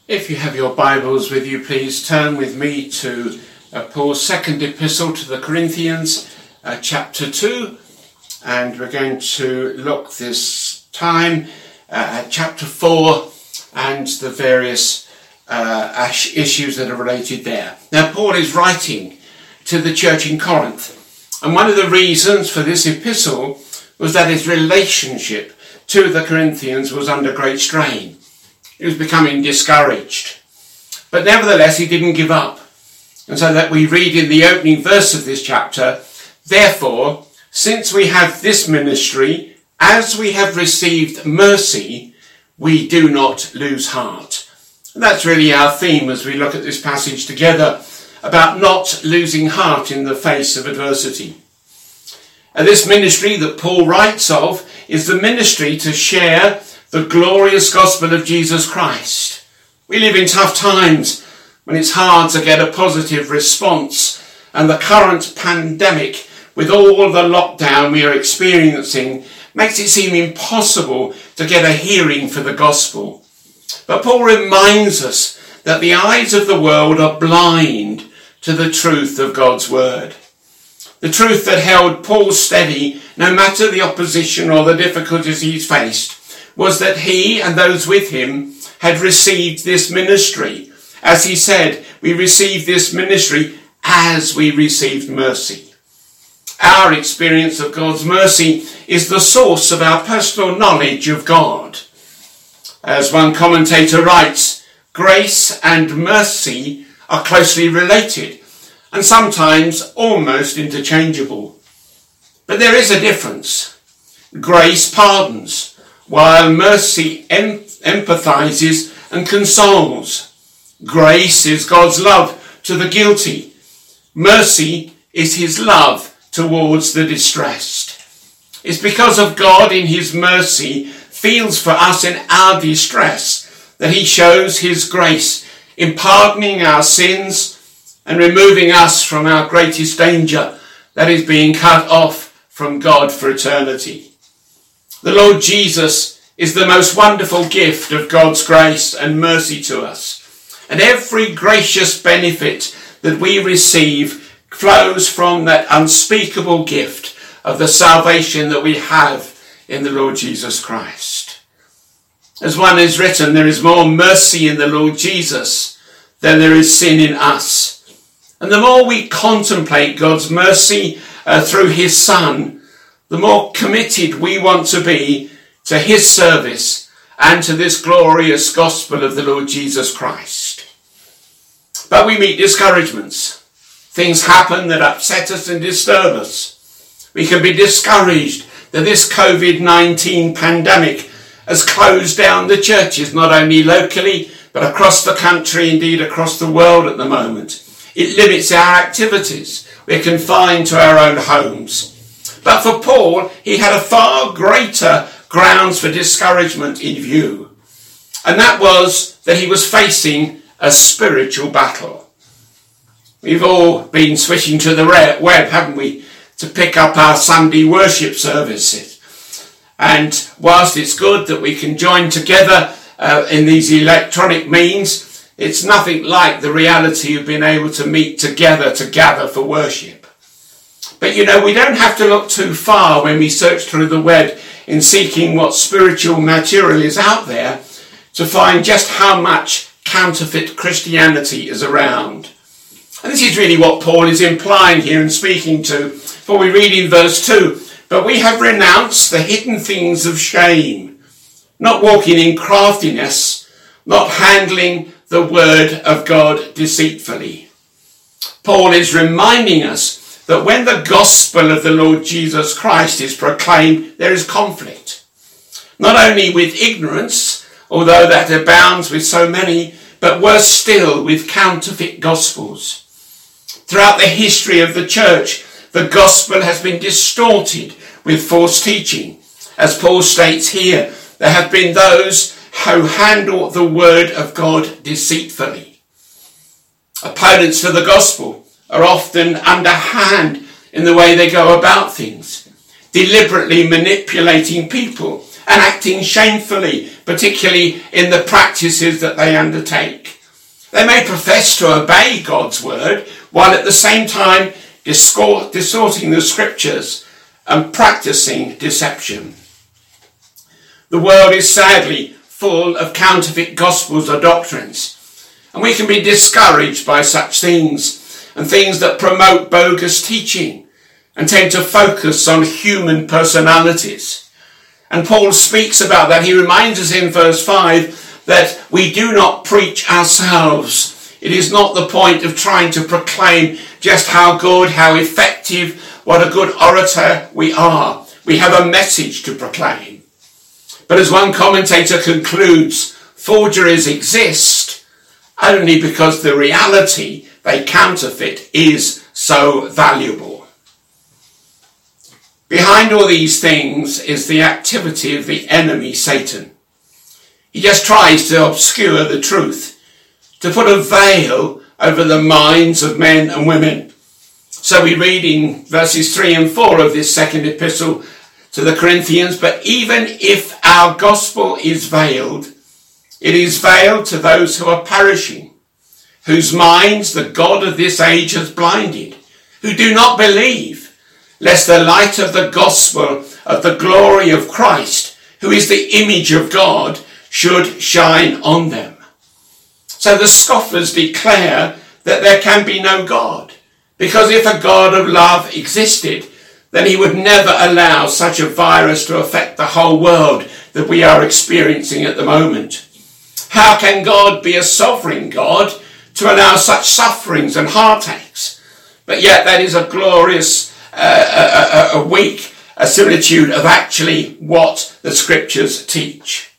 If you have your Bibles with you, please turn with me to Paul's second epistle to the Corinthians, chapter 2. And we're going to look this time at chapter 4 and the various issues that are related there. Now, Paul is writing to the church in Corinth. And one of the reasons for this epistle was that his relationship to the Corinthians was under great strain. He was becoming discouraged. But nevertheless, he didn't give up. And so that we read in the opening verse of this chapter, "Therefore, since we have this ministry, as we have received mercy, we do not lose heart." And that's really our theme as we look at this passage together, about not losing heart in the face of adversity. And this ministry that Paul writes of is the ministry to share the glorious gospel of Jesus Christ. We live in tough times when it's hard to get a positive response, and the current pandemic, with all the lockdown we are experiencing, makes it seem impossible to get a hearing for the gospel. But Paul reminds us that the eyes of the world are blind to the truth of God's word. The truth that held Paul steady, no matter the opposition or the difficulties he's faced, was that he and those with him had received this ministry. As he said, we received this ministry as we received mercy. Our experience of God's mercy is the source of our personal knowledge of God. As one commentator writes, grace and mercy are closely related and sometimes almost interchangeable. But there is a difference. Grace pardons, while mercy empathizes and consoles. Grace is God's love to the guilty. Mercy is his love towards the distressed. It's because of God in his mercy feels for us in our distress that he shows his grace in pardoning our sins and removing us from our greatest danger, that is being cut off from God for eternity. The Lord Jesus is the most wonderful gift of God's grace and mercy to us. And every gracious benefit that we receive flows from that unspeakable gift of the salvation that we have in the Lord Jesus Christ. As one has written, there is more mercy in the Lord Jesus than there is sin in us. And the more we contemplate God's mercy through his Son, the more committed we want to be to his service and to this glorious gospel of the Lord Jesus Christ. But we meet discouragements. Things happen that upset us and disturb us. We can be discouraged that this COVID-19 pandemic has closed down the churches, not only locally, but across the country, indeed across the world at the moment. It limits our activities. We're confined to our own homes. But for Paul, he had a far greater grounds for discouragement in view. And that was that he was facing a spiritual battle. We've all been switching to the web, haven't we, to pick up our Sunday worship services. And whilst it's good that we can join together in these electronic means, it's nothing like the reality of being able to meet together to gather for worship. But you know, we don't have to look too far when we search through the web in seeking what spiritual material is out there to find just how much counterfeit Christianity is around. And this is really what Paul is implying here and speaking to. For we read in verse 2, "But we have renounced the hidden things of shame, not walking in craftiness, not handling the word of God deceitfully." Paul is reminding us that when the gospel of the Lord Jesus Christ is proclaimed, there is conflict. Not only with ignorance, although that abounds with so many, but worse still with counterfeit gospels. Throughout the history of the church, the gospel has been distorted with false teaching. As Paul states here, there have been those who handle the word of God deceitfully. Opponents to the gospel are often underhand in the way they go about things, deliberately manipulating people and acting shamefully, particularly in the practices that they undertake. They may profess to obey God's word, while at the same time distorting the scriptures and practicing deception. The world is sadly full of counterfeit gospels or doctrines, and we can be discouraged by such things and things that promote bogus teaching and tend to focus on human personalities. And Paul speaks about that. He reminds us in verse 5 that we do not preach ourselves. It is not the point of trying to proclaim just how good, how effective, what a good orator we are. We have a message to proclaim. But as one commentator concludes, forgeries exist only because the reality they counterfeit is so valuable. Behind all these things is the activity of the enemy, Satan. He just tries to obscure the truth, to put a veil over the minds of men and women. So we read in verses 3 and 4 of this second epistle to the Corinthians, but even if our gospel is veiled, it is veiled to those who are perishing, whose minds the God of this age has blinded, who do not believe, lest the light of the gospel of the glory of Christ, who is the image of God, should shine on them. So the scoffers declare that there can be no God, because if a God of love existed, then he would never allow such a virus to affect the whole world that we are experiencing at the moment. How can God be a sovereign God to allow such sufferings and heartaches? But yet that is a glorious a weak similitude of actually what the scriptures teach.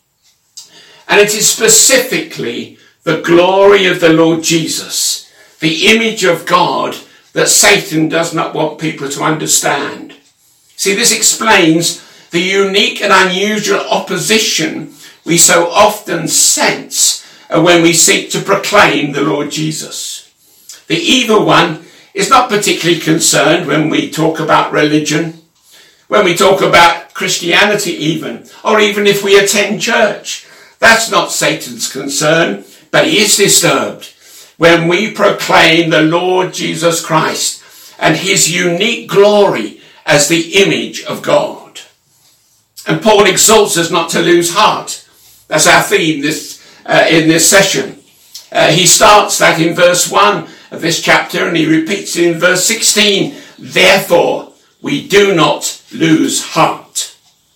And it is specifically the glory of the Lord Jesus, the image of God, that Satan does not want people to understand. See, this explains the unique and unusual opposition we so often sense when we seek to proclaim the Lord Jesus. The evil one is not particularly concerned when we talk about religion, when we talk about Christianity even, or even if we attend church. That's not Satan's concern, but he is disturbed when we proclaim the Lord Jesus Christ and his unique glory as the image of God. And Paul exhorts us not to lose heart. That's our theme in this session. He starts that in verse 1 of this chapter, and he repeats it in verse 16. Therefore, we do not lose heart.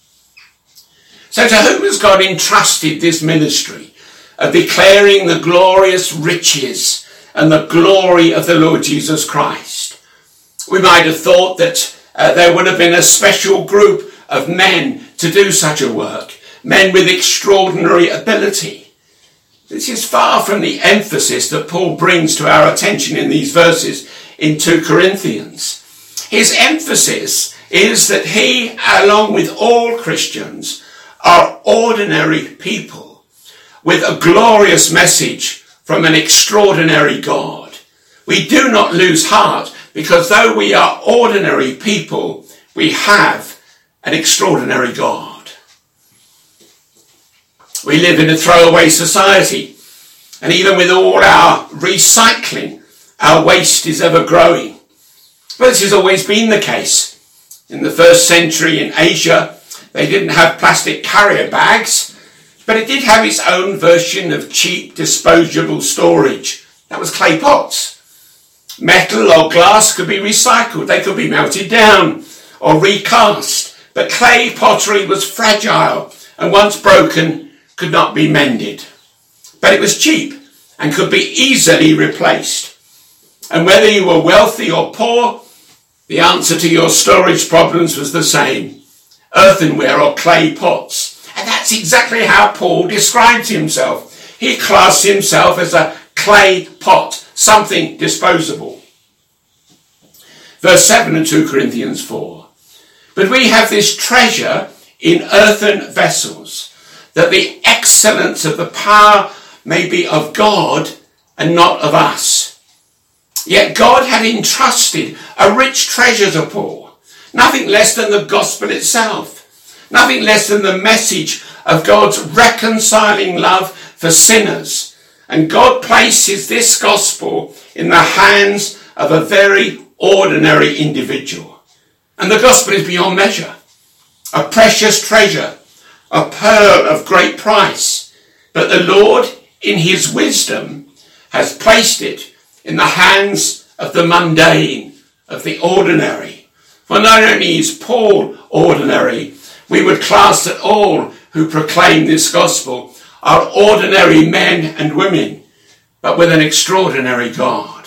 So to whom has God entrusted this ministry of declaring the glorious riches and the glory of the Lord Jesus Christ? We might have thought that there would have been a special group of men to do such a work, men with extraordinary ability. This is far from the emphasis that Paul brings to our attention in these verses in 2 Corinthians. His emphasis is that he, along with all Christians, are ordinary people with a glorious message from an extraordinary God. We do not lose heart because though we are ordinary people, we have an extraordinary God. We live in a throwaway society, and even with all our recycling, our waste is ever growing. But this has always been the case. In the first century in Asia, they didn't have plastic carrier bags, but it did have its own version of cheap disposable storage. That was clay pots. Metal or glass could be recycled. They could be melted down or recast. But clay pottery was fragile and once broken could not be mended. But it was cheap and could be easily replaced. And whether you were wealthy or poor, the answer to your storage problems was the same: earthenware or clay pots. And that's exactly how Paul described himself. He classed himself as a clay pot, something disposable. Verse 7 in 2 Corinthians 4. But we have this treasure in earthen vessels, that the excellence of the power may be of God and not of us. Yet God had entrusted a rich treasure to Paul, nothing less than the gospel itself. Nothing less than the message of God's reconciling love for sinners. And God places this gospel in the hands of a very ordinary individual. And the gospel is beyond measure, a precious treasure, a pearl of great price. But the Lord, in his wisdom, has placed it in the hands of the mundane, of the ordinary. For not only is Paul ordinary, we would class that all who proclaim this gospel are ordinary men and women, but with an extraordinary God.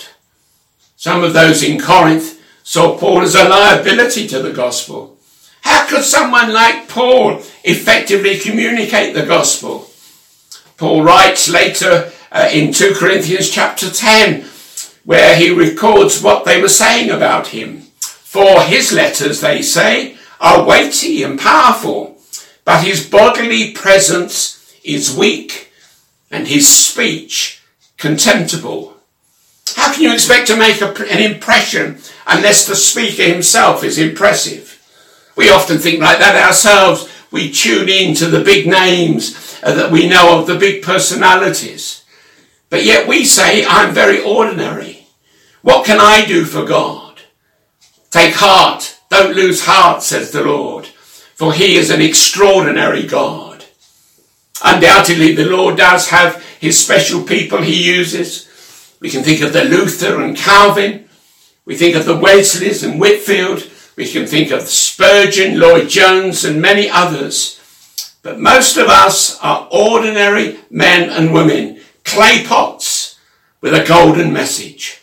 Some of those in Corinth saw Paul as a liability to the gospel. How could someone like Paul effectively communicate the gospel? Paul writes later in 2 Corinthians chapter 10, where he records what they were saying about him. For his letters, they say, are weighty and powerful, but his bodily presence is weak and his speech contemptible. How can you expect to make an impression unless the speaker himself is impressive? We often think like that ourselves. We tune in to the big names that we know of, the big personalities. But yet we say, I'm very ordinary. What can I do for God? Take heart, don't lose heart, says the Lord, for he is an extraordinary God. Undoubtedly, the Lord does have his special people he uses. We can think of the Luther and Calvin. We think of the Wesleys and Whitfield. We can think of Spurgeon, Lloyd Jones, and many others. But most of us are ordinary men and women, clay pots with a golden message.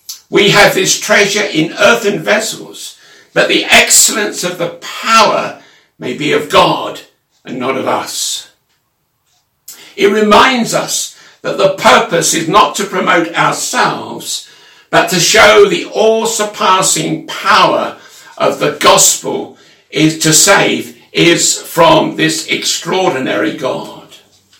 We have this treasure in earthen vessels, but the excellence of the power may be of God and not of us. It reminds us that the purpose is not to promote ourselves, but to show the all-surpassing power of the gospel is to save is from this extraordinary God.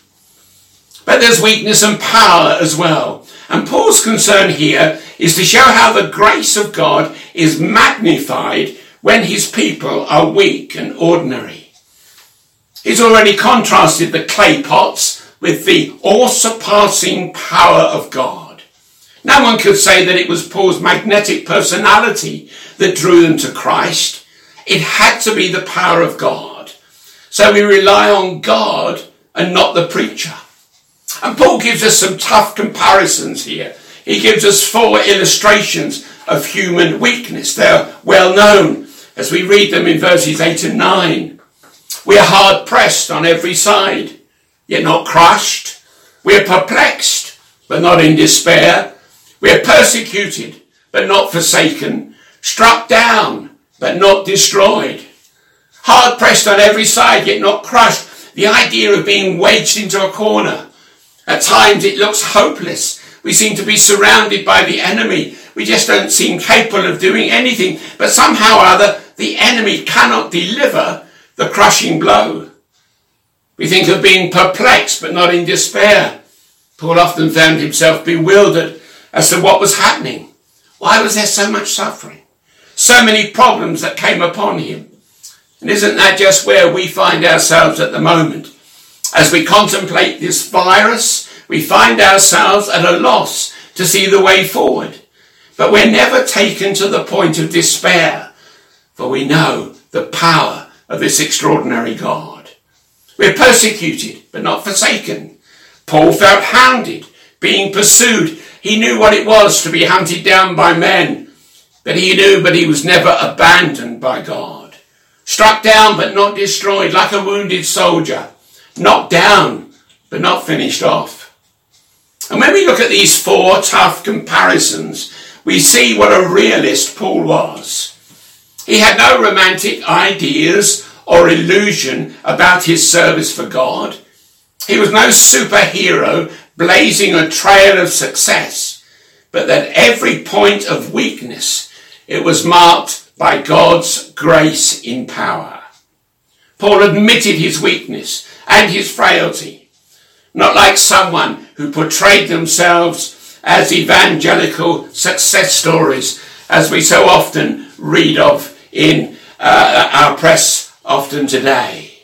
But there's weakness and power as well. And Paul's concern here is to show how the grace of God is magnified when his people are weak and ordinary. He's already contrasted the clay pots with the all-surpassing power of God. No one could say that it was Paul's magnetic personality that drew them to Christ. It had to be the power of God. So we rely on God and not the preacher. And Paul gives us some tough comparisons here. He gives us 4 illustrations of human weakness. They're well known as we read them in verses 8 and 9. We are hard pressed on every side, yet not crushed. We are perplexed, but not in despair. We are persecuted, but not forsaken. Struck down, but not destroyed. Hard pressed on every side, yet not crushed. The idea of being wedged into a corner. At times it looks hopeless. We seem to be surrounded by the enemy. We just don't seem capable of doing anything. But somehow or other, the enemy cannot deliver the crushing blow. We think of being perplexed, but not in despair. Paul often found himself bewildered as to what was happening. Why was there so much suffering? So many problems that came upon him. And isn't that just where we find ourselves at the moment? As we contemplate this virus, we find ourselves at a loss to see the way forward. But we're never taken to the point of despair, for we know the power of this extraordinary God. We're persecuted, but not forsaken. Paul felt hounded, being pursued. He knew what it was to be hunted down by men, but he was never abandoned by God. Struck down, but not destroyed, like a wounded soldier. Knocked down, but not finished off. And when we look at these 4 tough comparisons, we see what a realist Paul was. He had no romantic ideas or illusion about his service for God. He was no superhero blazing a trail of success, but at every point of weakness, it was marked by God's grace in power. Paul admitted his weakness and his frailty, not like someone who portrayed themselves as evangelical success stories, as we so often read of in our press often today.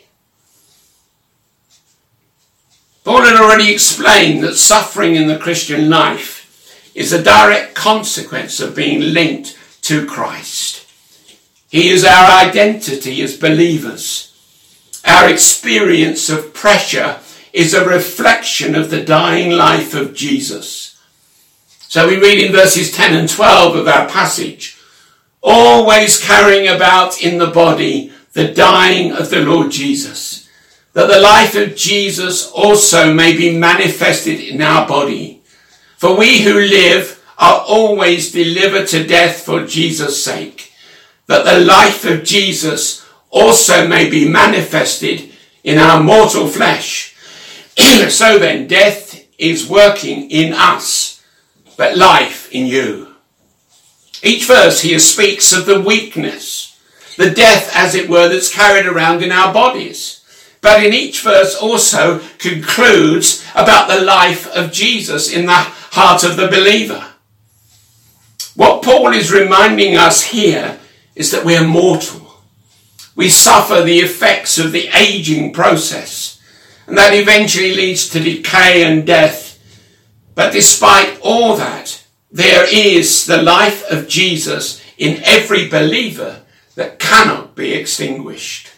Paul had already explained that suffering in the Christian life is a direct consequence of being linked to Christ. He is our identity as believers. Our experience of pressure is a reflection of the dying life of Jesus. So we read in verses 10 and 12 of our passage, always carrying about in the body the dying of the Lord Jesus, that the life of Jesus also may be manifested in our body. For we who live are always delivered to death for Jesus' sake, that the life of Jesus also may be manifested in our mortal flesh. So then, death is working in us, but life in you. Each verse here speaks of the weakness, the death, as it were, that's carried around in our bodies. But in each verse also concludes about the life of Jesus in the heart of the believer. What Paul is reminding us here is that we are mortal. We suffer the effects of the aging process, and that eventually leads to decay and death. But despite all that, there is the life of Jesus in every believer that cannot be extinguished.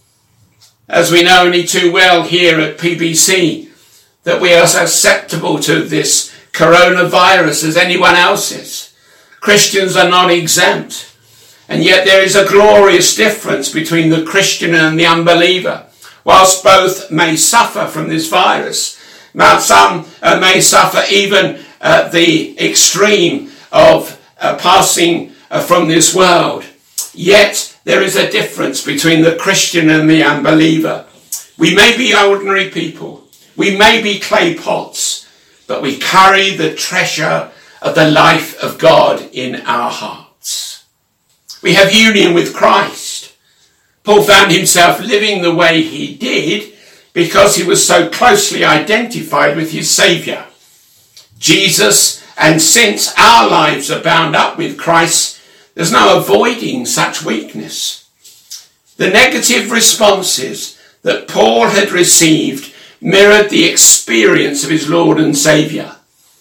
As we know only too well here at PBC, that we are susceptible to this coronavirus as anyone else is. Christians are not exempt. And yet there is a glorious difference between the Christian and the unbeliever. Whilst both may suffer from this virus, some may suffer even the extreme of passing from this world. Yet there is a difference between the Christian and the unbeliever. We may be ordinary people. We may be clay pots, but we carry the treasure of the life of God in our hearts. We have union with Christ. Paul found himself living the way he did because he was so closely identified with his Saviour, Jesus, and since our lives are bound up with Christ, there's no avoiding such weakness. The negative responses that Paul had received mirrored the experience of his Lord and Saviour.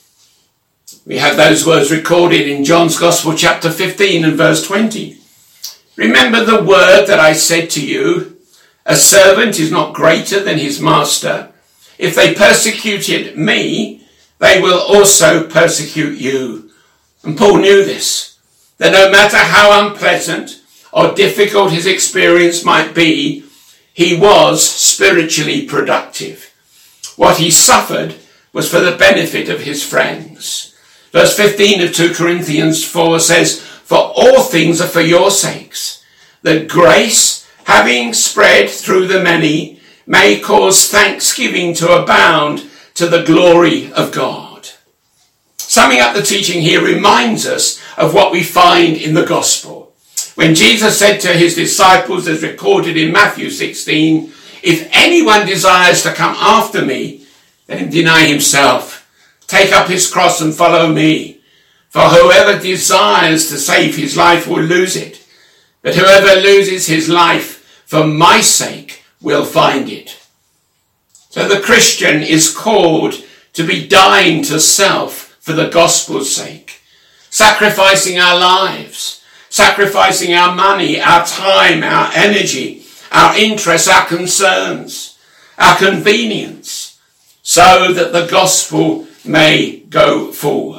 We have those words recorded in John's Gospel, chapter 15 and verse 20. Remember the word that I said to you, a servant is not greater than his master. If they persecuted me, they will also persecute you. And Paul knew this, that no matter how unpleasant or difficult his experience might be, he was spiritually productive. What he suffered was for the benefit of his friends. Verse 15 of 2 Corinthians 4 says, for all things are for your sakes, that grace, having spread through the many, may cause thanksgiving to abound to the glory of God. Summing up the teaching here reminds us of what we find in the gospel. When Jesus said to his disciples, as recorded in Matthew 16, if anyone desires to come after me, let him deny himself, take up his cross and follow me. For whoever desires to save his life will lose it, but whoever loses his life for my sake will find it. So the Christian is called to be dying to self for the gospel's sake, sacrificing our lives, sacrificing our money, our time, our energy, our interests, our concerns, our convenience, so that the gospel may go forward.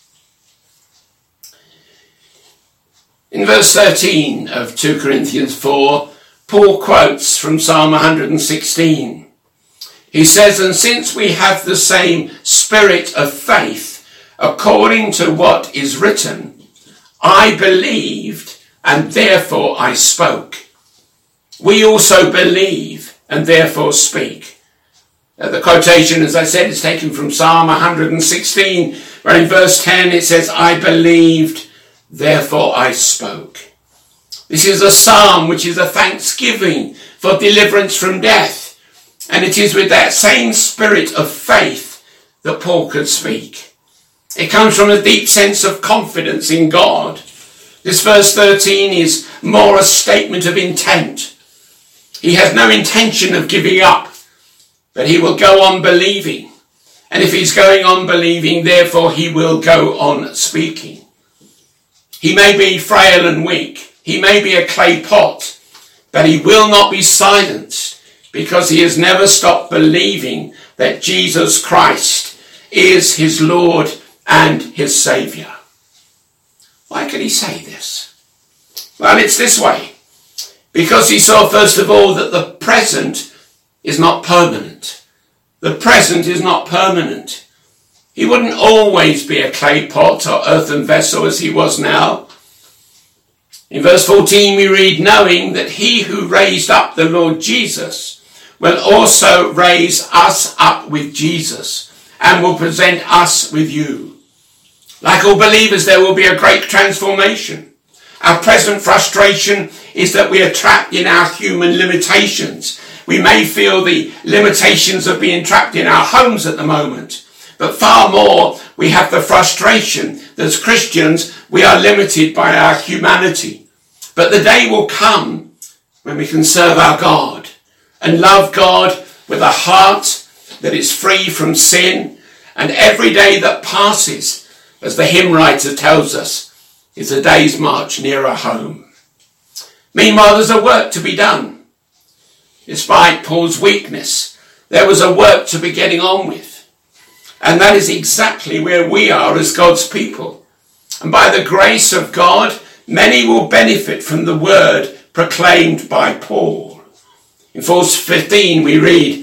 In verse 13 of 2 Corinthians 4, Paul quotes from Psalm 116. He says, and since we have the same spirit of faith, according to what is written, I believed and therefore I spoke. We also believe and therefore speak. The quotation, as I said, is taken from Psalm 116, where in verse 10 it says, I believed, therefore I spoke. This is a psalm which is a thanksgiving for deliverance from death. And it is with that same spirit of faith that Paul could speak. It comes from a deep sense of confidence in God. This verse 13 is more a statement of intent. He has no intention of giving up. but he will go on believing. And if he's going on believing, therefore he will go on speaking. He may be frail and weak. He may be a clay pot, but he will not be silenced because he has never stopped believing that Jesus Christ is his Lord and his Saviour. Why could he say this? Well, it's this way. Because he saw, first of all, that the present is not permanent. The present is not permanent. He wouldn't always be a clay pot or earthen vessel as he was now. In verse 14 we read, knowing that he who raised up the Lord Jesus will also raise us up with Jesus and will present us with you. Like all believers, there will be a great transformation. Our present frustration is that we are trapped in our human limitations. We may feel the limitations of being trapped in our homes at the moment, but far more we have the frustration that as Christians we are limited by our humanity. But the day will come when we can serve our God and love God with a heart that is free from sin, and every day that passes, as the hymn writer tells us, is a day's march nearer home. Meanwhile, there's a work to be done. Despite Paul's weakness, there was a work to be getting on with. And that is exactly where we are as God's people. And by the grace of God, many will benefit from the word proclaimed by Paul. In verse 15 we read,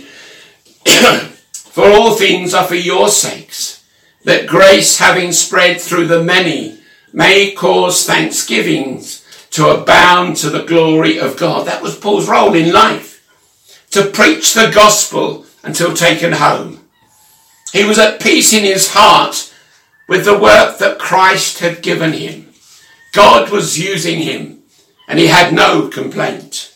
for all things are for your sakes, that grace having spread through the many may cause thanksgivings to abound to the glory of God. That was Paul's role in life, to preach the gospel until taken home. He was at peace in his heart with the work that Christ had given him. God was using him and he had no complaint.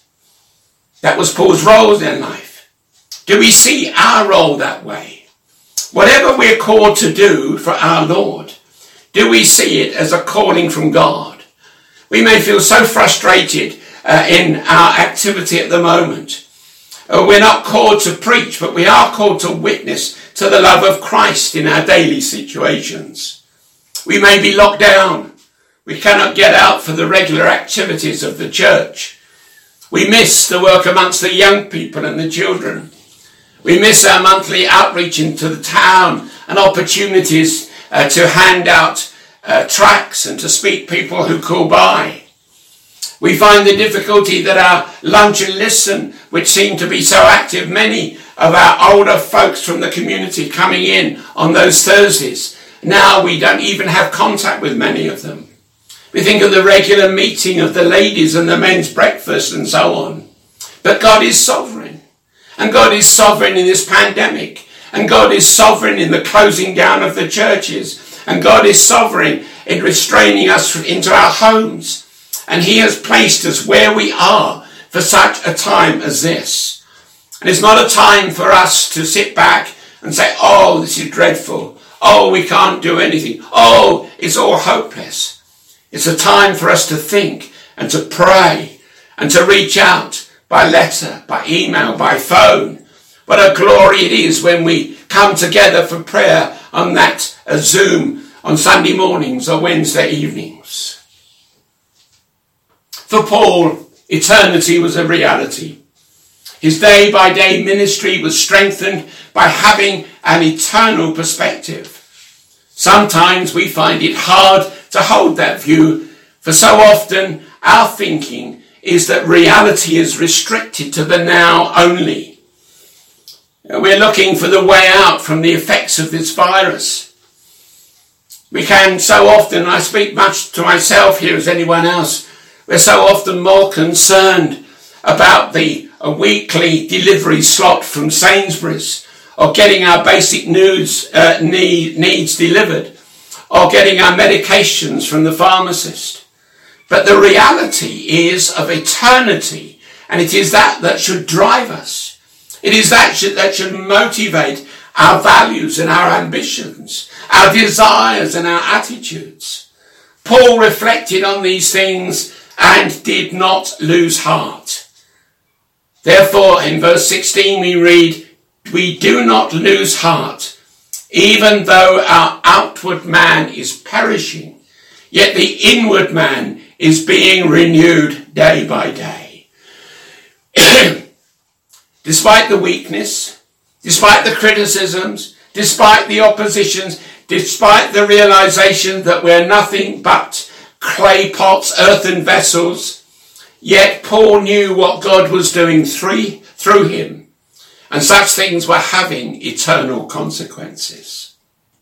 That was Paul's role in life. Do we see our role that way? Whatever we're called to do for our Lord, do we see it as a calling from God? We may feel so frustrated in our activity at the moment. We're not called to preach, but we are called to witness to the love of Christ in our daily situations. We may be locked down. We cannot get out for the regular activities of the church. We miss the work amongst the young people and the children. We miss our monthly outreach into the town and opportunities to hand out tracts and to speak people who call by. We find the difficulty that our lunch and listen, which seem to be so active, many of our older folks from the community coming in on those Thursdays, now we don't even have contact with many of them. We think of the regular meeting of the ladies and the men's breakfast and so on. But God is sovereign. And God is sovereign in this pandemic. And God is sovereign in the closing down of the churches. And God is sovereign in restraining us into our homes. And he has placed us where we are for such a time as this. And it's not a time for us to sit back and say, oh, this is dreadful. Oh, we can't do anything. Oh, it's all hopeless. It's a time for us to think and to pray and to reach out by letter, by email, by phone. What a glory it is when we come together for prayer on that Zoom on Sunday mornings or Wednesday evenings. For Paul, eternity was a reality. His day-by-day ministry was strengthened by having an eternal perspective. Sometimes we find it hard to hold that view, for so often our thinking is that reality is restricted to the now only. We're looking for the way out from the effects of this virus. We can so often, I speak much to myself here as anyone else, we're so often more concerned about the weekly delivery slot from Sainsbury's, or getting our basic needs delivered, or getting our medications from the pharmacist. But the reality is of eternity, and it is that should drive us. It is that should motivate our values and our ambitions, our desires and our attitudes. Paul reflected on these things and did not lose heart. Therefore, in verse 16 we read, we do not lose heart, even though our outward man is perishing, yet the inward man is being renewed day by day. Despite the weakness, despite the criticisms, despite the oppositions, despite the realization that we're nothing but clay pots, earthen vessels, yet Paul knew what God was doing through him, and such things were having eternal consequences.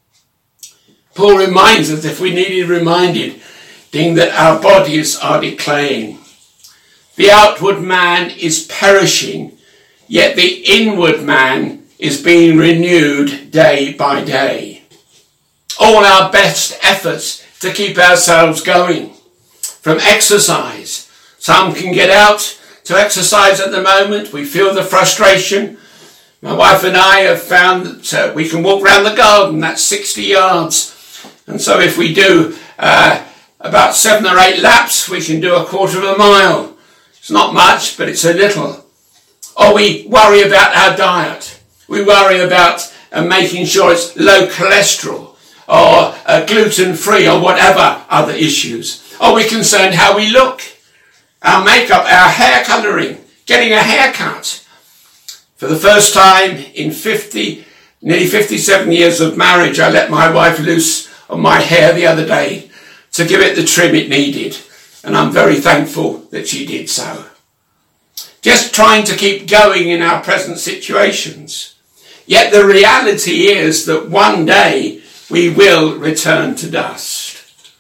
Paul reminds us, if we needed reminding, that our bodies are decaying. The outward man is perishing, yet the inward man is being renewed day by day. All our best efforts to keep ourselves going, from exercise. Some can get out to exercise at the moment. We feel the frustration. My wife and I have found that we can walk around the garden, that's 60 yards. And so if we do about 7 or 8 laps, we can do a quarter of a mile. It's not much, but it's a little. Or we worry about our diet. We worry about making sure it's low cholesterol or gluten-free or whatever other issues. Or we're concerned how we look, our makeup, our hair colouring, getting a haircut. For the first time in nearly 57 years of marriage, I let my wife loose on my hair the other day to give it the trim it needed. And I'm very thankful that she did so. Just trying to keep going in our present situations. Yet the reality is that one day we will return to dust.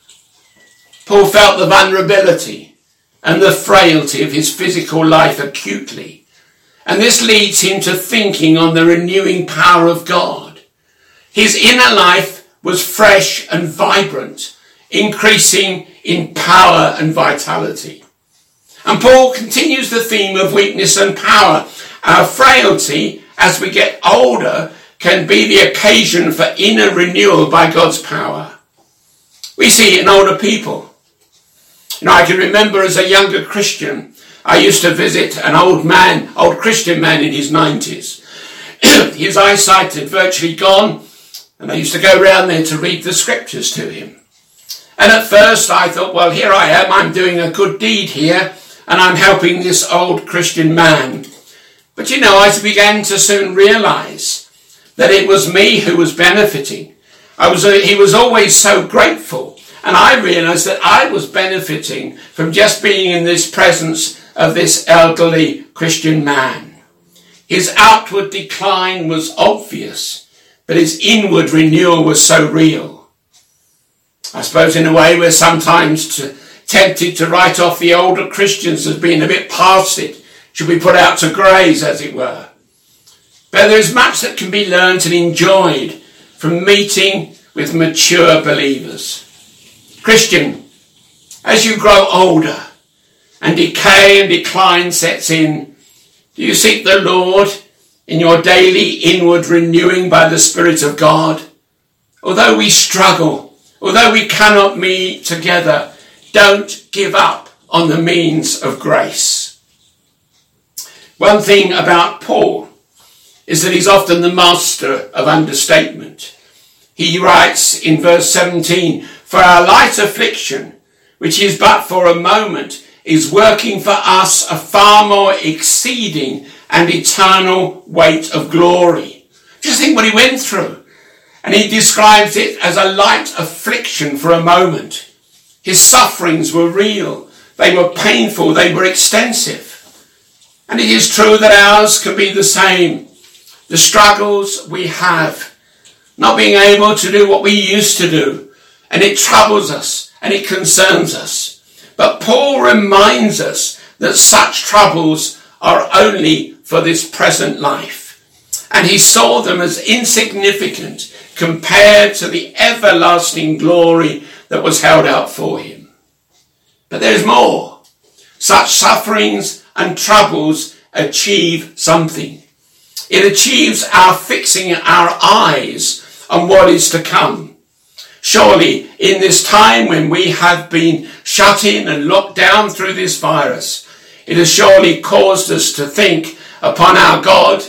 Paul felt the vulnerability and the frailty of his physical life acutely. And this leads him to thinking on the renewing power of God. His inner life was fresh and vibrant, increasing in power and vitality. And Paul continues the theme of weakness and power. Our frailty, as we get older, can be the occasion for inner renewal by God's power. We see it in older people. I can remember as a younger Christian, I used to visit an old Christian man in his 90s. His eyesight had virtually gone, and I used to go round there to read the scriptures to him. And at first I thought, well, here I am, I'm doing a good deed here, and I'm helping this old Christian man. But I began to soon realise that it was me who was benefiting. He was always so grateful. And I realised that I was benefiting from just being in this presence of this elderly Christian man. His outward decline was obvious, but his inward renewal was so real. I suppose in a way we're sometimes tempted to write off the older Christians as being a bit past it, should be put out to graze, as it were. But there's much that can be learnt and enjoyed from meeting with mature believers. Christian, as you grow older and decay and decline sets in, do you seek the Lord in your daily inward renewing by the Spirit of God? Although we struggle, although we cannot meet together, don't give up on the means of grace. One thing about Paul is that he's often the master of understatement. He writes in verse 17, "For our light affliction, which is but for a moment, is working for us a far more exceeding and eternal weight of glory." Just think what he went through. And he describes it as a light affliction for a moment. His sufferings were real. They were painful. They were extensive. And it is true that ours can be the same. The struggles we have, not being able to do what we used to do. And it troubles us and it concerns us. But Paul reminds us that such troubles are only for this present life. And he saw them as insignificant compared to the everlasting glory that was held out for him. But there's more. Such sufferings and troubles achieve something. It achieves our fixing our eyes on what is to come. Surely, in this time when we have been shut in and locked down through this virus, it has surely caused us to think upon our God,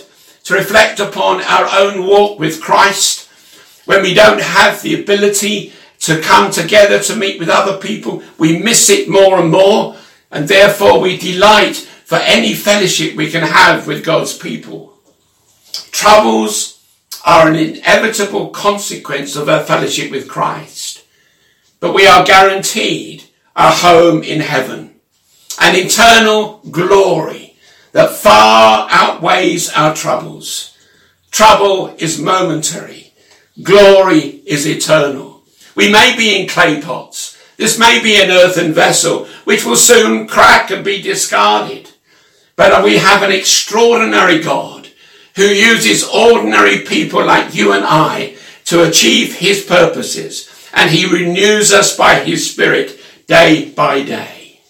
to reflect upon our own walk with Christ, when we don't have the ability to come together to meet with other people, we miss it more and more, and therefore we delight for any fellowship we can have with God's people. Troubles are an inevitable consequence of our fellowship with Christ, but we are guaranteed a home in heaven, an eternal glory that far outweighs our troubles. Trouble is momentary. Glory is eternal. We may be in clay pots. This may be an earthen vessel which will soon crack and be discarded. But we have an extraordinary God who uses ordinary people like you and I to achieve his purposes, and he renews us by his Spirit day by day.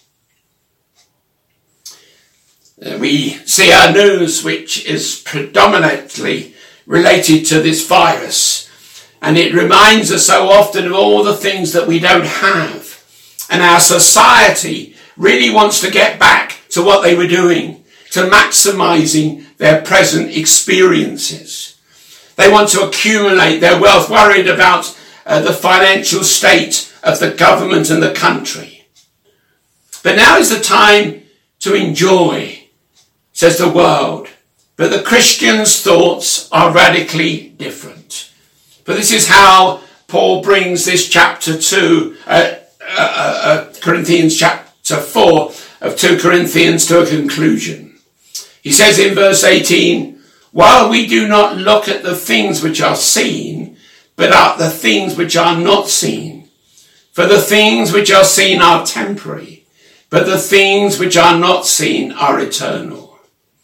We see our news, which is predominantly related to this virus, and it reminds us so often of all the things that we don't have. And our society really wants to get back to what they were doing, to maximising their present experiences. They want to accumulate their wealth, worried about the financial state of the government and the country. But now is the time to enjoy, says the world. But the Christian's thoughts are radically different. But this is how Paul brings this chapter 2, Corinthians chapter 4 of 2 Corinthians to a conclusion. He says in verse 18, while we do not look at the things which are seen, but at the things which are not seen. For the things which are seen are temporary, but the things which are not seen are eternal.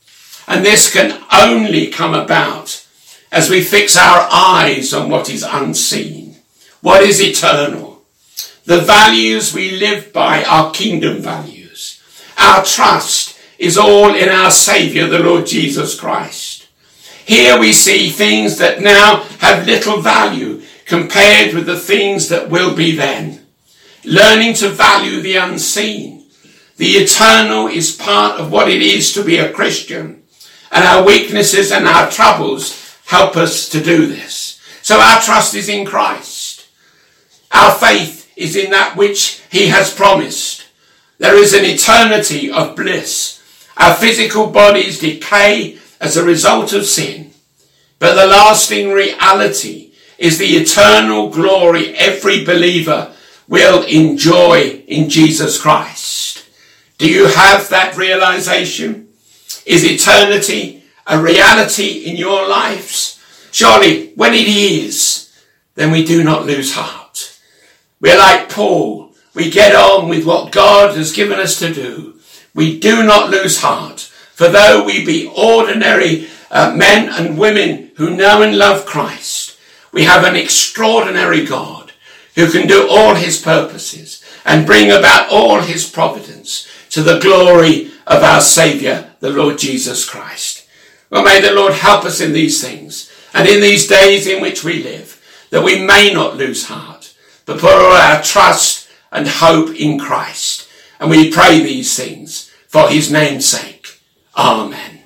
And this can only come about as we fix our eyes on what is unseen, what is eternal. The values we live by are kingdom values. Our trust is all in our Saviour, the Lord Jesus Christ. Here we see things that now have little value compared with the things that will be then. Learning to value the unseen. The eternal is part of what it is to be a Christian, and our weaknesses and our troubles help us to do this. So our trust is in Christ. Our faith is in that which he has promised. There is an eternity of bliss. Our physical bodies decay as a result of sin, but the lasting reality is the eternal glory every believer will enjoy in Jesus Christ. Do you have that realization? Is eternity a reality in your lives? Surely, when it is, then we do not lose heart. We're like Paul. We get on with what God has given us to do. We do not lose heart. For though we be ordinary men and women who know and love Christ, we have an extraordinary God who can do all his purposes and bring about all his providence to the glory of our Saviour, the Lord Jesus Christ. Well, may the Lord help us in these things and in these days in which we live, that we may not lose heart, but put all our trust and hope in Christ. And we pray these things for his name's sake. Amen.